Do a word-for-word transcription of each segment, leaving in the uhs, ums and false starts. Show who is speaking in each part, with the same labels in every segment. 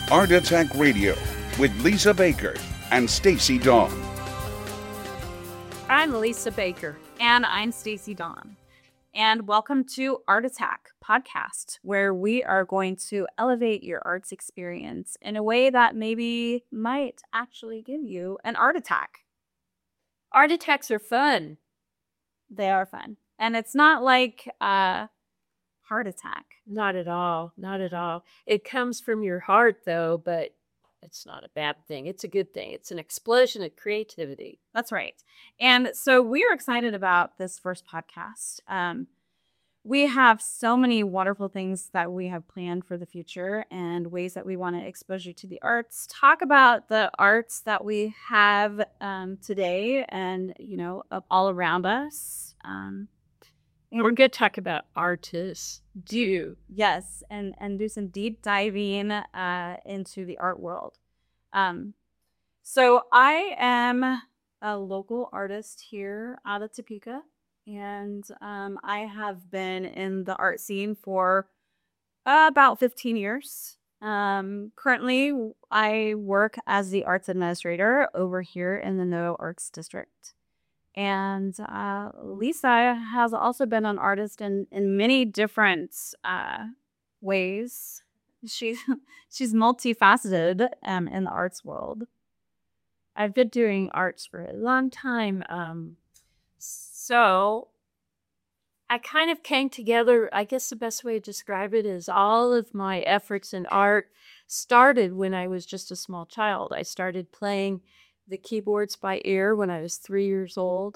Speaker 1: Art Attack Radio with Lisa Baker and Stacy Dawn.
Speaker 2: I'm Lisa Baker.
Speaker 3: And I'm Stacy Dawn. And welcome to Art Attack podcast, where we are going to elevate your arts experience in a way that maybe might actually give you an art attack.
Speaker 2: Art attacks are fun.
Speaker 3: They are fun. And it's not like a heart attack.
Speaker 2: Not at all. Not at all. It comes from your heart, though, but it's not a bad thing. It's a good thing. It's an explosion of creativity.
Speaker 3: That's right. And so we are excited about this first podcast. Um, we have so many wonderful things that we have planned for the future and ways that we want to expose you to the arts, talk about the arts that we have um, today and, you know, up all around us. Um,
Speaker 2: and we're going to talk about artists. Do.
Speaker 3: Yes, and, and do some deep diving uh, into the art world. Um, so I am a local artist here out of Topeka, and um, I have been in the art scene for uh, about fifteen years. Um, currently, I work as the arts administrator over here in the NoDa Arts District. And uh, Lisa has also been an artist in, in many different uh, ways. She's she's multifaceted um, in the arts world.
Speaker 2: I've been doing arts for a long time. Um, so I kind of came together. I guess the best way to describe it is all of my efforts in art started when I was just a small child. I started playing the keyboards by ear when I was three years old.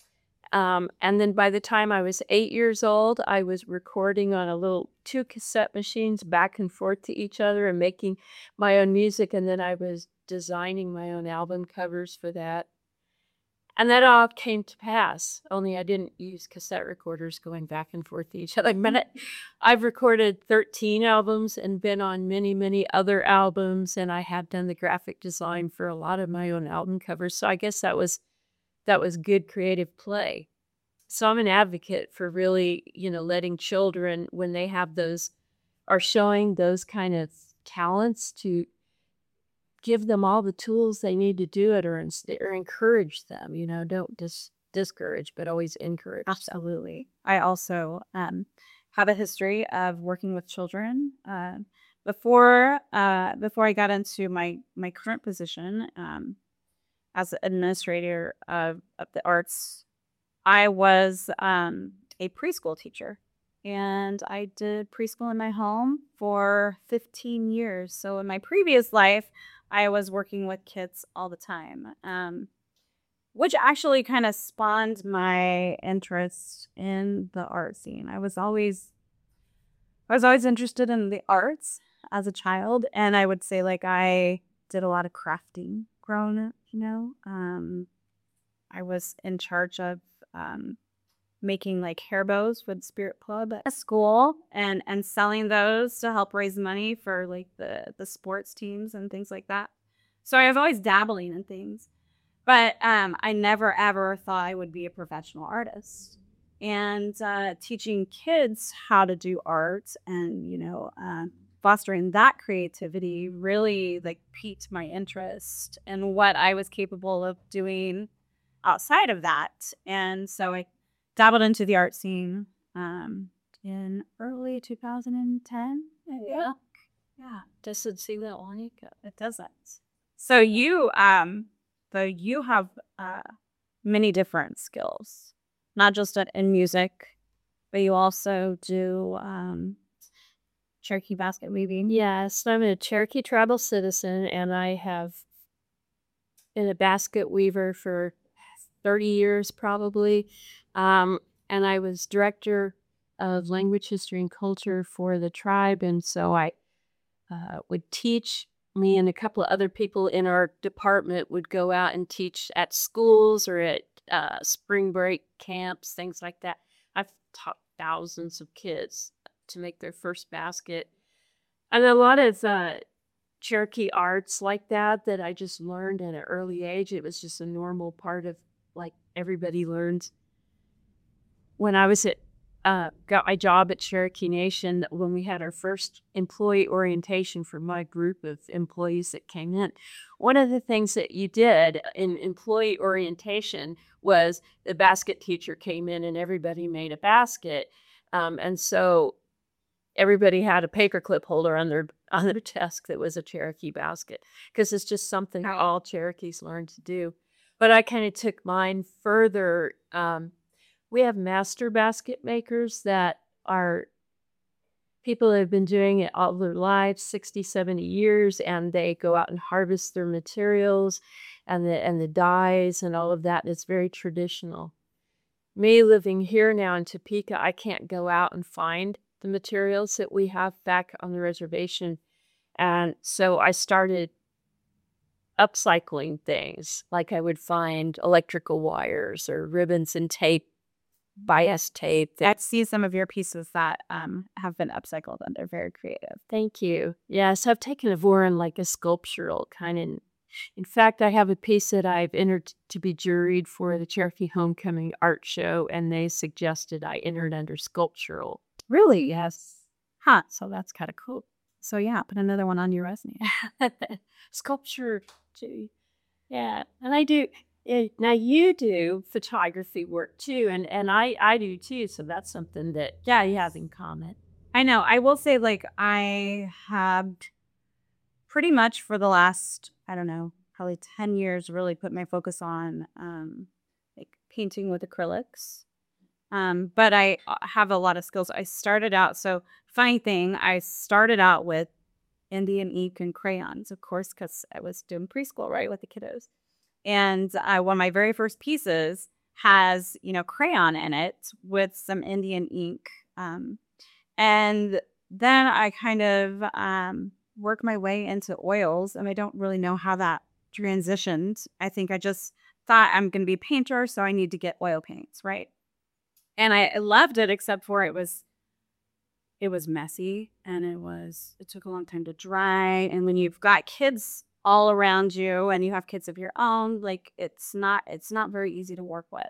Speaker 2: Um, and then by the time I was eight years old, I was recording on a little two cassette machines back and forth to each other and making my own music. And then I was designing my own album covers for that. And that all came to pass, only I didn't use cassette recorders going back and forth to each other. But I've recorded thirteen albums and been on many, many other albums. And I have done the graphic design for a lot of my own album covers. So I guess that was that was good creative play. So I'm an advocate for really, you know, letting children, when they have those, are showing those kind of talents, to give them all the tools they need to do it, or, or encourage them, you know, don't just discourage, but always encourage.
Speaker 3: Absolutely. I also um, have a history of working with children. Uh, before uh, before I got into my, my current position um, as administrator of, of the arts, I was um, a preschool teacher. And I did preschool in my home for fifteen years. So in my previous life, I was working with kids all the time, um, which actually kind of spawned my interest in the art scene. I was always, I was always interested in the arts as a child, and I would say like I did a lot of crafting growing up. You know, um, I was in charge of um, making like hair bows for the Spirit Club at school and and selling those to help raise money for like the the sports teams and things like that. So I was always dabbling in things, but um, I never ever thought I would be a professional artist. And uh, teaching kids how to do art and you know uh, fostering that creativity really like piqued my interest in what I was capable of doing outside of that. And so I dabbled into the art scene um, in early two thousand ten.
Speaker 2: Yeah. Yeah. Doesn't seem that long ago.
Speaker 3: It doesn't. So you, um, so you have uh, many different skills, not just in music, but you also do um, Cherokee basket weaving.
Speaker 2: Yes, I'm a Cherokee tribal citizen, and I have been a basket weaver for thirty years probably. Um, and I was director of language, history, and culture for the tribe. And so I uh, would teach, me and a couple of other people in our department would go out and teach at schools or at uh, spring break camps, things like that. I've taught thousands of kids to make their first basket. And a lot of uh, Cherokee arts like that that I just learned at an early age. It was just a normal part of like everybody learns. When I was at uh, got my job at Cherokee Nation, when we had our first employee orientation for my group of employees that came in, one of the things that you did in employee orientation was the basket teacher came in and everybody made a basket. Um, and so everybody had a paperclip holder on their on their desk that was a Cherokee basket, because it's just something all Cherokees learn to do. But I kind of took mine further. Um, we have master basket makers that are people that have been doing it all their lives, sixty, seventy years, and they go out and harvest their materials and the and the dyes and all of that. And it's very traditional. Me living here now in Topeka, I can't go out and find the materials that we have back on the reservation. And so I started upcycling things. Like I would find electrical wires or ribbons and tape, bias tape.
Speaker 3: I see some of your pieces that um, have been upcycled, and they're very creative.
Speaker 2: Thank you. Yeah, so I've taken it more in like a sculptural kind of. In fact, I have a piece that I've entered to be juried for the Cherokee Homecoming Art Show, and they suggested I entered under sculptural.
Speaker 3: Really?
Speaker 2: Yes.
Speaker 3: Huh.
Speaker 2: So that's kind of cool.
Speaker 3: So yeah, put another one on your resume.
Speaker 2: Sculpture too. Yeah. And I do eh, now you do photography work too, and and I I do too, so that's something that yeah, you have in common.
Speaker 3: I know. I will say, like, I have pretty much for the last, I don't know, probably ten years really put my focus on um like painting with acrylics. Um, but I uh, have a lot of skills. I started out, so funny thing, I started out with Indian ink and crayons, of course, because I was doing preschool, right, with the kiddos. And uh, one of my very first pieces has, you know, crayon in it with some Indian ink. Um, and then I kind of um, work my way into oils, and I don't really know how that transitioned. I think I just thought I'm going to be a painter, so I need to get oil paints, right? And I, I loved it, except for it was it was messy, and it was it took a long time to dry. And when you've got kids all around you and you have kids of your own, like it's not it's not very easy to work with.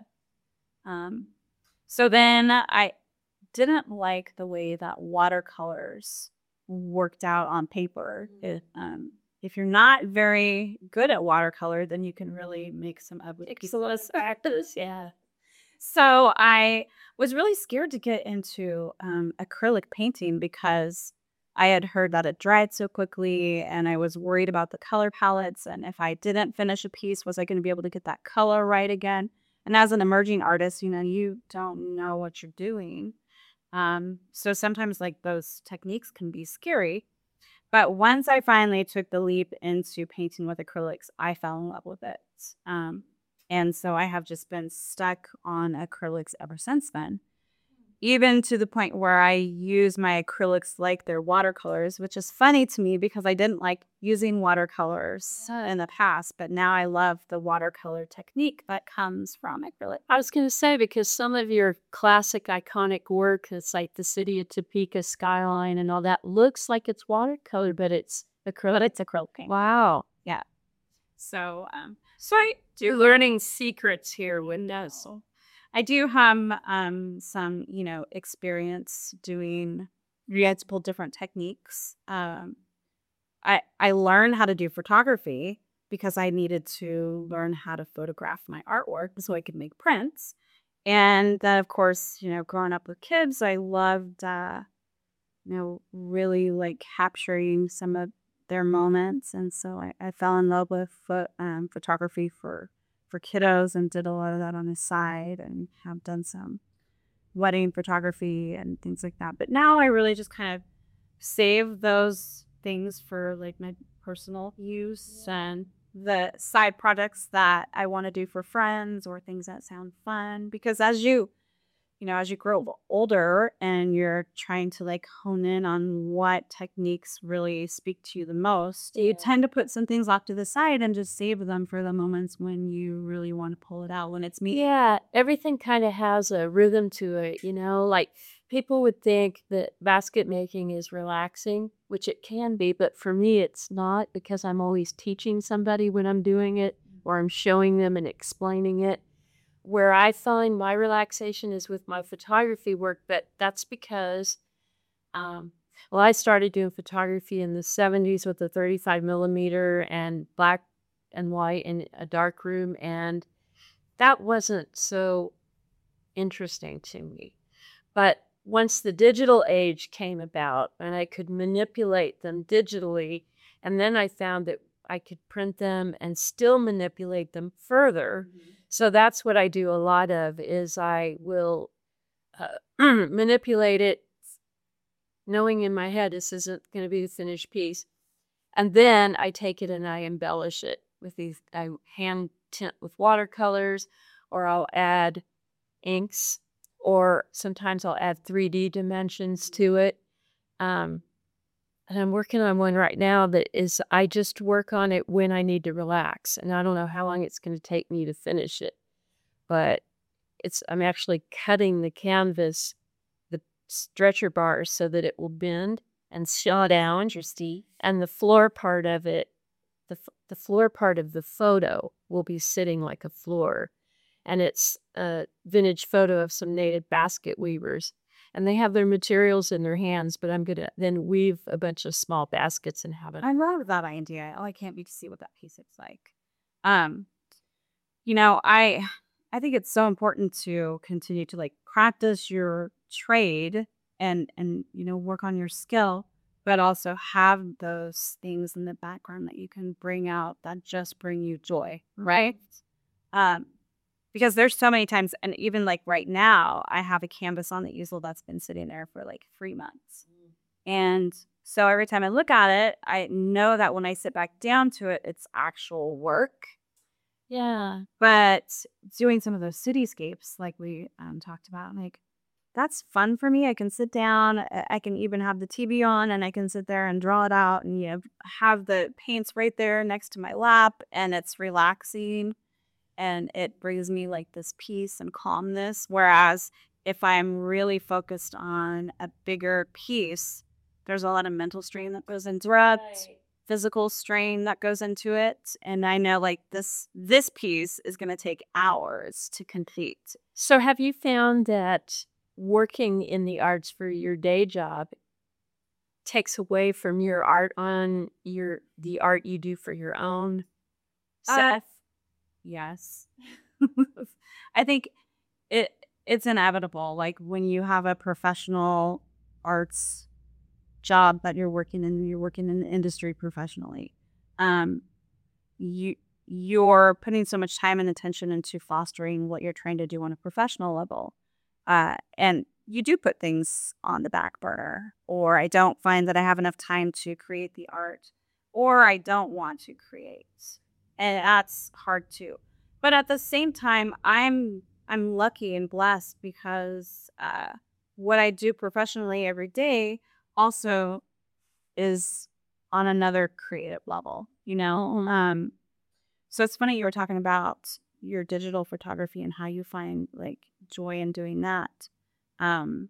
Speaker 3: Um, so then I didn't like the way that watercolors worked out on paper. It, um, if you're not very good at watercolor, then you can really make some ugly pieces.
Speaker 2: Practice, yeah.
Speaker 3: So I was really scared to get into um, acrylic painting because I had heard that it dried so quickly, and I was worried about the color palettes. And if I didn't finish a piece, was I going to be able to get that color right again? And as an emerging artist, you know, you don't know what you're doing. Um, so sometimes like those techniques can be scary. But once I finally took the leap into painting with acrylics, I fell in love with it. Um, And so I have just been stuck on acrylics ever since then, even to the point where I use my acrylics like they're watercolors, which is funny to me because I didn't like using watercolors in the past, but now I love the watercolor technique that comes from acrylic.
Speaker 2: I was going to say, because some of your classic iconic work, it's like the city of Topeka skyline and all that, looks like it's watercolor, but it's acrylic.
Speaker 3: But it's acrylic paint.
Speaker 2: Wow.
Speaker 3: Yeah. So, um, so I
Speaker 2: You're learning secrets here, Windows.
Speaker 3: I do have um, some, you know, experience doing multiple different techniques. Um, I I learned how to do photography because I needed to learn how to photograph my artwork so I could make prints. And then, of course, you know, growing up with kids, I loved, uh, you know, really like capturing some of their moments. And so I, I fell in love with pho- um, photography for for kiddos and did a lot of that on the side, and have done some wedding photography and things like that. But now I really just kind of save those things for like my personal use and the side projects that I want to do for friends or things that sound fun. Because as you, you know, as you grow older and you're trying to like hone in on what techniques really speak to you the most, you tend to put some things off to the side and just save them for the moments when you really want to pull it out, when it's me.
Speaker 2: Yeah, everything kind of has a rhythm to it, you know, like people would think that basket making is relaxing, which it can be, but for me it's not, because I'm always teaching somebody when I'm doing it, or I'm showing them and explaining it. where I find my relaxation is with my photography work, but that's because, um, well, I started doing photography in the seventies with a thirty-five millimeter and black and white in a dark room, and that wasn't so interesting to me. But once the digital age came about and I could manipulate them digitally, and then I found that I could print them and still manipulate them further. Mm-hmm. So that's what I do a lot of is I will uh, manipulate it, knowing in my head this isn't going to be the finished piece. And then I take it and I embellish it with these, I hand tint with watercolors, or I'll add inks, or sometimes I'll add three D dimensions to it. Um, and I'm working on one right now that is, I just work on it when I need to relax. And I don't know how long it's going to take me to finish it. But it's, I'm actually cutting the canvas, the stretcher bars, so that it will bend and slow down. Interesting. And the floor part of it, the, the floor part of the photo will be sitting like a floor. And it's a vintage photo of some native basket weavers. And they have their materials in their hands, but I'm going to then weave a bunch of small baskets and have it.
Speaker 3: I love that idea. Oh, I can't wait to see what that piece looks like. Um, you know, I I think it's so important to continue to like practice your trade and and you know work on your skill, but also have those things in the background that you can bring out that just bring you joy, right? Um, because there's so many times, and even like right now, I have a canvas on the easel that's been sitting there for like three months. Mm. And so every time I look at it, I know that when I sit back down to it, it's actual work.
Speaker 2: Yeah.
Speaker 3: But doing some of those cityscapes, like we um, talked about, like that's fun for me. I can sit down, I can even have the T V on, and I can sit there and draw it out, and you know, have the paints right there next to my lap, and it's relaxing. And it brings me like this peace and calmness. Whereas if I'm really focused on a bigger piece, there's a lot of mental strain that goes into it, right. Physical strain that goes into it. And I know like this this piece is going to take hours to complete.
Speaker 2: So have you found that working in the arts for your day job takes away from your art on your the art you do for your own self?
Speaker 3: Uh, Yes. I think it it's inevitable. Like when you have a professional arts job that you're working in, you're working in the industry professionally. Um, you you're putting so much time and attention into fostering what you're trying to do on a professional level. Uh, and you do put things on the back burner, or I don't find that I have enough time to create the art, or I don't want to create. And that's hard too. But at the same time, I'm I'm lucky and blessed because uh, what I do professionally every day also is on another creative level, you know? Um, so it's funny you were talking about your digital photography and how you find like joy in doing that. Um,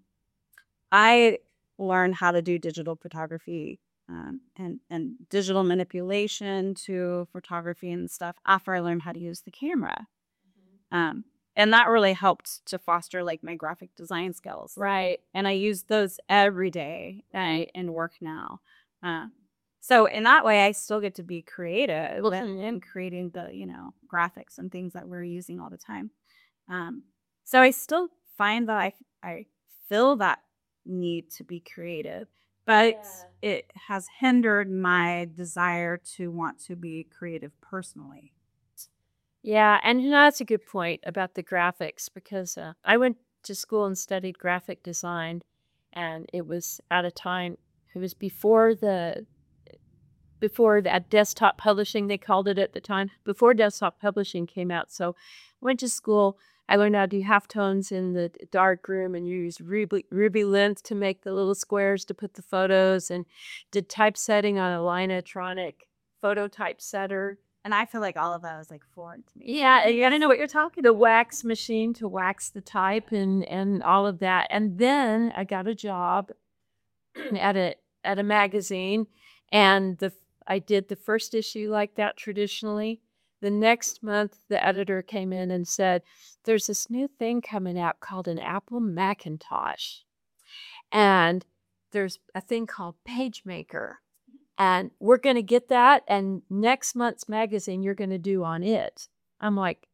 Speaker 3: I learned how to do digital photography Um, and, and digital manipulation to photography and stuff after I learned how to use the camera. Mm-hmm. Um, and that really helped to foster like my graphic design skills.
Speaker 2: Right.
Speaker 3: And I use those every day I, in work now. Uh, so in that way, I still get to be creative in, in creating the, you know, graphics and things that we're using all the time. Um, so I still find that I, I feel that need to be creative. But yeah. It has hindered my desire to want to be creative personally.
Speaker 2: Yeah, and you know, that's a good point about the graphics, because uh, I went to school and studied graphic design, and it was at a time, it was before the, before that desktop publishing, they called it at the time, before desktop publishing came out. So I went to school. I learned how to do halftones in the dark room and use ruby, ruby length to make the little squares to put the photos, and did typesetting on a Linotronic photo typesetter.
Speaker 3: And I feel like all of that was like foreign to me.
Speaker 2: Yeah, you gotta know what you're talking. The wax machine to wax the type and, and all of that. And then I got a job at a at a magazine, and the I did the first issue like that traditionally. The next month, the editor came in and said, there's this new thing coming out called an Apple Macintosh. And there's a thing called PageMaker. And we're going to get that. And next month's magazine, you're going to do on it. I'm like,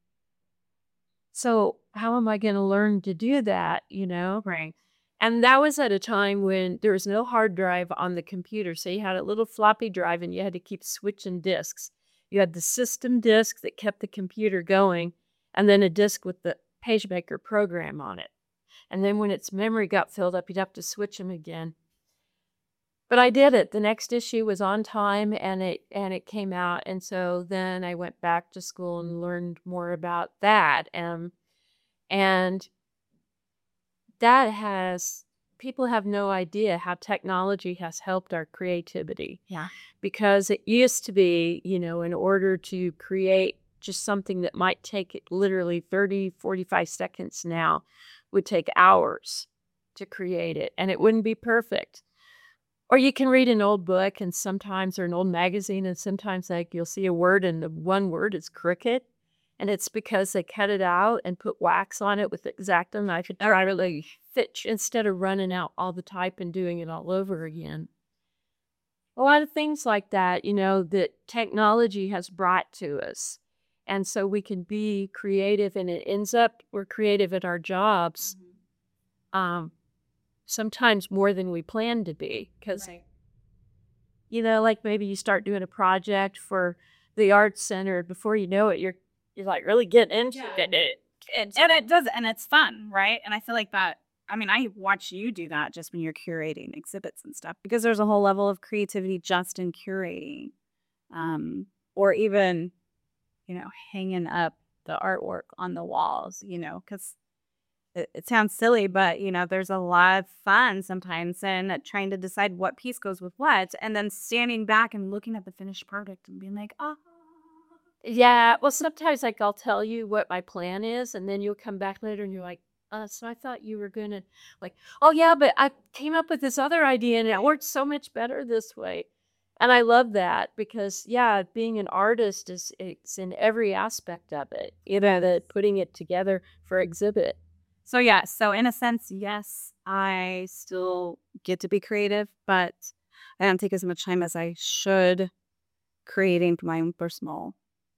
Speaker 2: so how am I going to learn to do that? You know?
Speaker 3: Right.
Speaker 2: And that was at a time when there was no hard drive on the computer. So you had a little floppy drive and you had to keep switching disks. You had the system disk that kept the computer going, and then a disk with the PageMaker program on it. And then when its memory got filled up, you'd have to switch them again. But I did it. The next issue was on time, and it and it came out. And so then I went back to school and learned more about that. Um, and that has, people have no idea how technology has helped our creativity.
Speaker 3: Yeah.
Speaker 2: Because it used to be, you know, in order to create just something that might take it literally thirty, forty-five seconds now, would take hours to create it, and it wouldn't be perfect. Or you can read an old book and sometimes, or an old magazine, and sometimes like you'll see a word and the one word is cricket. And it's because they cut it out and put wax on it with X-Acto knife and try to like fit instead of running out all the type and doing it all over again. A lot of things like that, you know, that technology has brought to us. And so we can be creative, and it ends up we're creative at our jobs. Mm-hmm. Um, sometimes more than we plan to be. Because, right. you know, like maybe you start doing a project for the Arts Center. Before you know it, you're you're like really getting into
Speaker 3: Yeah.
Speaker 2: it.
Speaker 3: It, and it does, and it's fun, right? And I feel like that, I mean, I watch you do that just when you're curating exhibits and stuff, because there's a whole level of creativity just in curating, um, or even, you know, hanging up the artwork on the walls, you know, because it, it sounds silly, but, you know, there's a lot of fun sometimes in trying to decide what piece goes with what, and then standing back and looking at the finished product and being like, oh.
Speaker 2: Yeah, well, sometimes like I'll tell you what my plan is, and then you'll come back later and you're like, uh, so I thought you were gonna like, oh yeah, but I came up with this other idea and it worked so much better this way. And I love that because yeah, being an artist is it's in every aspect of it, you know, that putting it together for exhibit.
Speaker 3: So yeah, so in a sense, yes, I still get to be creative, but I don't take as much time as I should creating for my own personal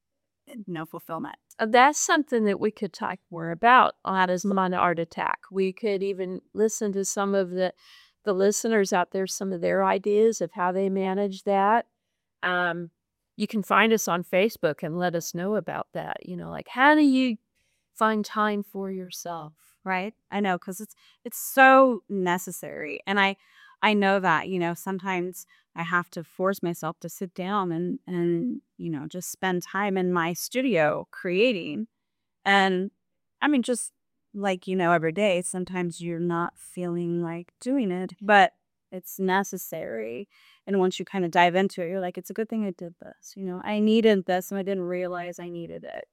Speaker 3: no fulfillment.
Speaker 2: Uh, That's something that we could talk more about on as on Art Attack. We could even listen to some of the the listeners out there, some of their ideas of how they manage that. Um, you can find us on Facebook and let us know about that. You know, like how do you find time for yourself?
Speaker 3: Right? I know, because it's it's so necessary. And I I know that, you know, sometimes I have to force myself to sit down and and, you know, just spend time in my studio creating. And I mean, just like, you know, every day, sometimes you're not feeling like doing it, but it's necessary. And once you kind of dive into it, you're like, it's a good thing I did this. You know, I needed this and I didn't realize I needed it.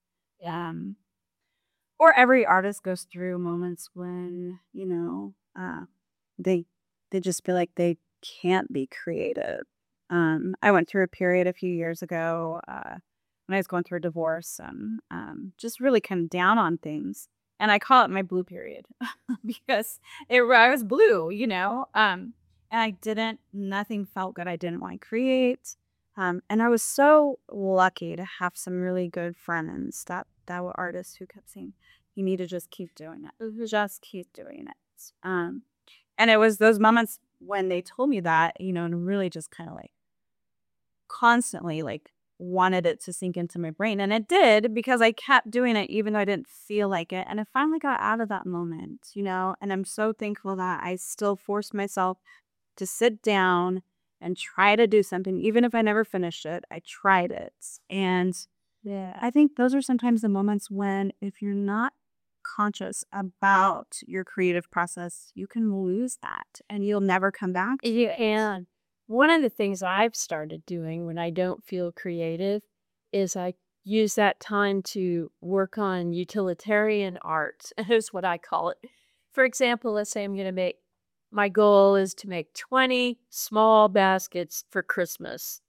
Speaker 3: Um, or every artist goes through moments when, you know, uh, they they just feel like they can't be creative. Um, I went through a period a few years ago uh, when I was going through a divorce and um, just really kind of down on things. And I call it my blue period because it, I was blue, you know, um, and I didn't, nothing felt good. I didn't want to create. Um, and I was so lucky to have some really good friends that, that were artists who kept saying, you need to just keep doing it. Just keep doing it. Um, and it was those moments when they told me that, you know, and really just kind of like constantly like wanted it to sink into my brain. And it did because I kept doing it even though I didn't feel like it. And I finally got out of that moment, you know, and I'm so thankful that I still forced myself to sit down and try to do something. Even if I never finished it, I tried it. And yeah, I think those are sometimes the moments when if you're not conscious about your creative process, you can lose that and you'll never come back to
Speaker 2: Yeah,
Speaker 3: it.
Speaker 2: and one of the things I've started doing when I don't feel creative is I use that time to work on utilitarian art. Here's what I call it. For example, let's say I'm going to make, my goal is to make twenty small baskets for Christmas.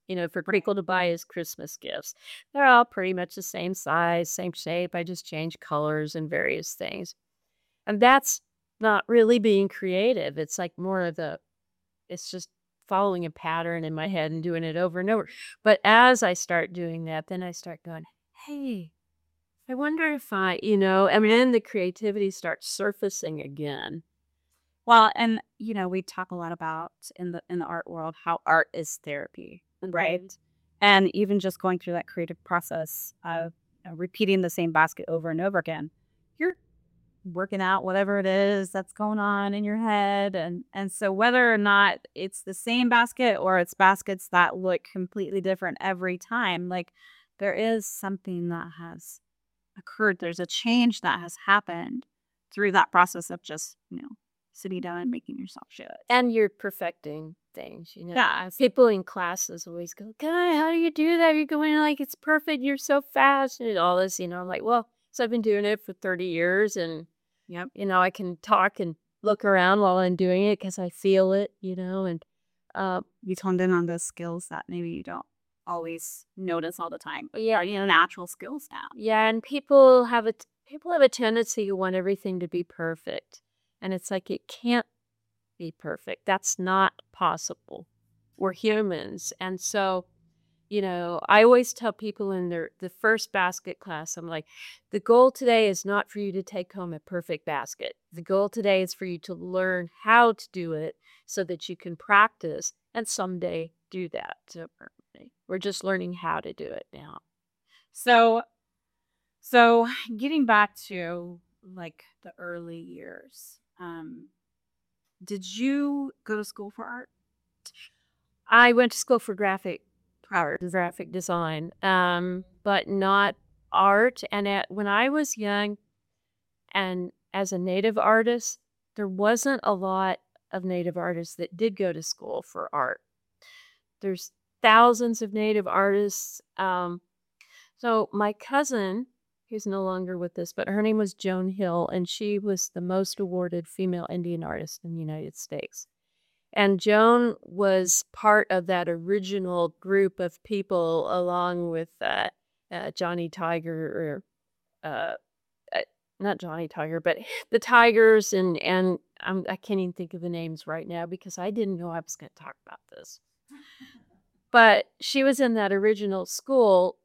Speaker 2: you know, for people to buy as Christmas gifts. They're all pretty much the same size, same shape. I just change colors and various things. And that's not really being creative. It's like more of the, it's just following a pattern in my head and doing it over and over. But as I start doing that, then I start going, hey, I wonder if I, you know, I mean, then the creativity starts surfacing again.
Speaker 3: Well, and you know, we talk a lot about in the in the art world how art is therapy, right? And even just going through that creative process of uh, repeating the same basket over and over again, you're working out whatever it is that's going on in your head, and and so whether or not it's the same basket or it's baskets that look completely different every time, like there is something that has occurred. There's a change that has happened through that process of just, you know, sitting down and making yourself show it.
Speaker 2: And you're perfecting things, you know.
Speaker 3: Yeah.
Speaker 2: People in classes always go, God, how do you do that? You're going like it's perfect. You're so fast and all this, you know. I'm like, well, so I've been doing it for thirty years, and
Speaker 3: Yep.
Speaker 2: you know, I can talk and look around while I'm doing it because I feel it, you know, and uh,
Speaker 3: You toned in on those skills that maybe you don't always notice all the time. But
Speaker 2: yeah,
Speaker 3: are, you know, natural skills now.
Speaker 2: yeah. And people have a t- people have a tendency to want everything to be perfect, and it's like it can't be perfect. That's not possible. We're humans, and so you know, I always tell people in their the first basket class, I'm like, the goal today is not for you to take home a perfect basket. The goal today is for you to learn how to do it so that you can practice and someday do that. So perfectly. We're just learning how to do it now.
Speaker 3: So, so getting back to like the early years, um, did you go to school for art?
Speaker 2: I went to school for graphic art, graphic design, um, but not art. And at, when I was young, and as a Native artist, there wasn't a lot of Native artists that did go to school for art. There's thousands of Native artists. Um, so my cousin, who's no longer with us, but her name was Joan Hill, and she was the most awarded female Indian artist in the United States. And Joan was part of that original group of people, along with uh, uh, Johnny Tiger, or uh, uh, not Johnny Tiger, but the Tigers, and and I'm, I can't even think of the names right now because I didn't know I was going to talk about this. But she was in that original school,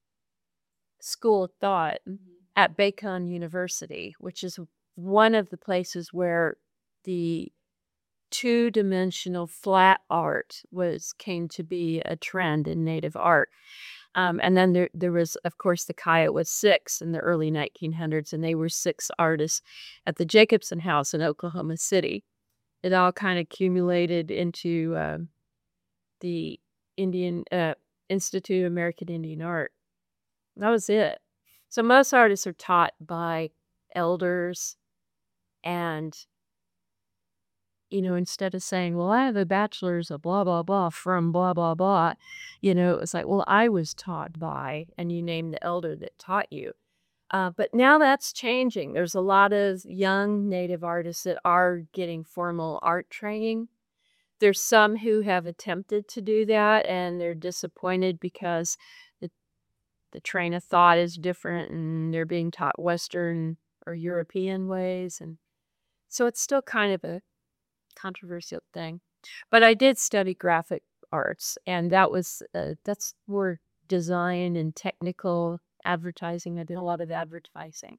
Speaker 2: School of Thought at Bacon University, which is one of the places where the two-dimensional flat art was came to be a trend in Native art. Um, and then there, there was, of course, the Kiowa Six in the early nineteen hundreds, and they were six artists at the Jacobson House in Oklahoma City. It all kind of accumulated into um, the Indian uh, Institute of American Indian Art. That was it. So most artists are taught by elders, and you know, instead of saying, well, I have a bachelor's of blah, blah, blah from blah, blah, blah, you know, it was like, well, I was taught by, and you name the elder that taught you. Uh, but now that's changing. There's a lot of young Native artists that are getting formal art training. There's some who have attempted to do that, and they're disappointed because the, the train of thought is different, and they're being taught Western or European ways. And so it's still kind of a controversial thing. But I did study graphic arts, and that was uh, that's more design and technical advertising. I did a lot of advertising.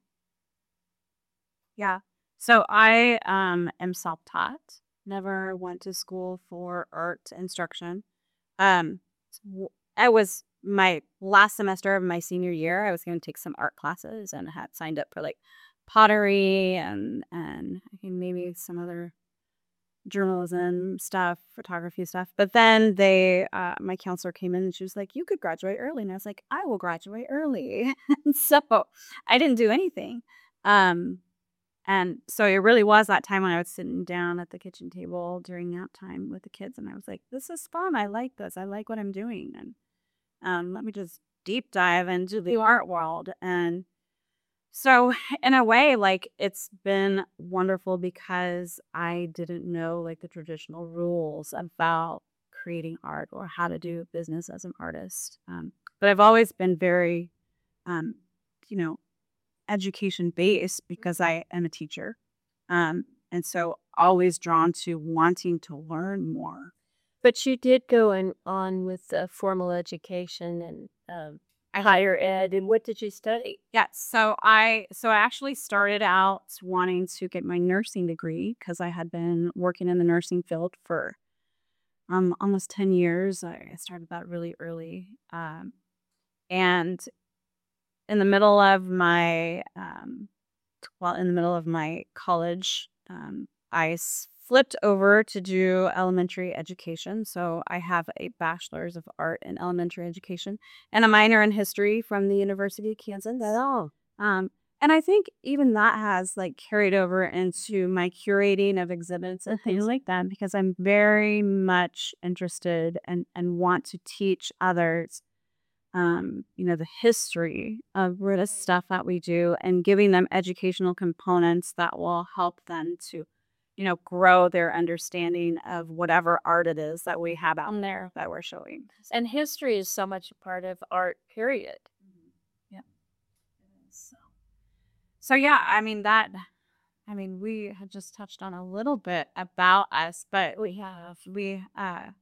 Speaker 3: Yeah. So I um am self-taught. Never went to school for art instruction. Um, w- I was my last semester of my senior year. I was going to take some art classes and had signed up for like pottery and and I think maybe some other journalism stuff, photography stuff. But then they, uh, my counselor came in and she was like, "You could graduate early," and I was like, "I will graduate early." And so I didn't do anything. Um, and so it really was that time when I was sitting down at the kitchen table during nap time with the kids, and I was like, "This is fun. I like this. I like what I'm doing." And um, let me just deep dive into the art world. And so in a way, like it's been wonderful because I didn't know like the traditional rules about creating art or how to do business as an artist. Um, but I've always been very, um, you know, education based because I am a teacher. Um, and so always drawn to wanting to learn more.
Speaker 2: But you did go in, on with uh, formal education and um, higher ed. And what did you study?
Speaker 3: Yeah, so I so I actually started out wanting to get my nursing degree because I had been working in the nursing field for um almost ten years. I I started that really early. Um, and in the middle of my um well, in the middle of my college, um, I s- flipped over to do elementary education. So I have a bachelor's of art in elementary education and a minor in history from the University of Kansas.
Speaker 2: Oh,
Speaker 3: Um, and I think even that has like carried over into my curating of exhibits and things like that because I'm very much interested and, and want to teach others um, you know, the history of the stuff that we do and giving them educational components that will help them to, you know, grow their understanding of whatever art it is that we have out there that we're showing.
Speaker 2: and history is so much a part of art, period.
Speaker 3: Yeah. So, so yeah, I mean that. I mean, we had just touched on a little bit about us, but we have we uh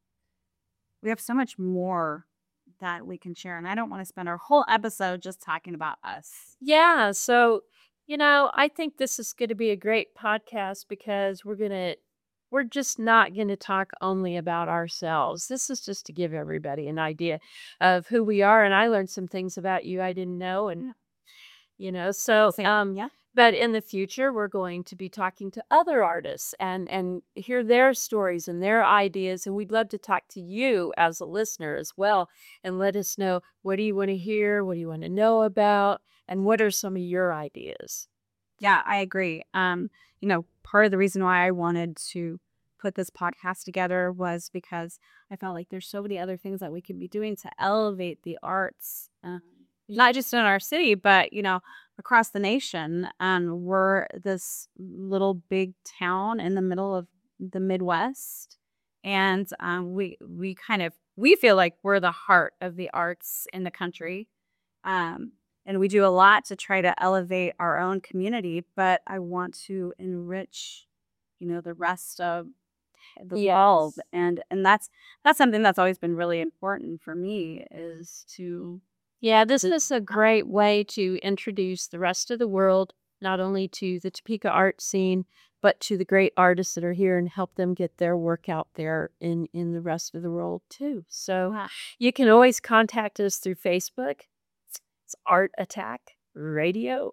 Speaker 3: we have so much more that we can share. And I don't want to spend our whole episode just talking about us.
Speaker 2: Yeah. So, you know, I think this is going to be a great podcast because we're going to, we're just not going to talk only about ourselves. This is just to give everybody an idea of who we are. And I learned some things about you I didn't know. And,
Speaker 3: Yeah.
Speaker 2: you know, so,
Speaker 3: Same.
Speaker 2: um,
Speaker 3: Yeah.
Speaker 2: but in the future, we're going to be talking to other artists and and hear their stories and their ideas. And we'd love to talk to you as a listener as well and let us know, what do you want to hear? What do you want to know about? And what are some of your ideas?
Speaker 3: Yeah, I agree. Um, you know, part of the reason why I wanted to put this podcast together was because I felt like there's so many other things that we could be doing to elevate the arts, uh, not just in our city, but you know, across the nation. And we're this little big town in the middle of the Midwest, and um, we we kind of we feel like we're the heart of the arts in the country. Um, and we do a lot to try to elevate our own community, but I want to enrich, you know, the rest of the world.
Speaker 2: Yes.
Speaker 3: And and that's that's something that's always been really important for me is to
Speaker 2: Yeah, this is a great way to introduce the rest of the world, not only to the Topeka art scene, but to the great artists that are here and help them get their work out there in, in the rest of the world too. So
Speaker 3: Wow.
Speaker 2: you can always contact us through Facebook. It's, it's Art Attack Radio.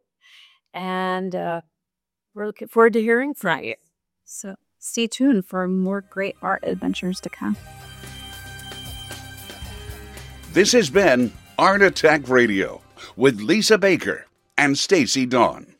Speaker 2: And uh, we're looking forward to hearing from you.
Speaker 3: So stay tuned for more great art adventures to come.
Speaker 1: This has been Art Attack Radio with Lisa Baker and Stacy Dawn.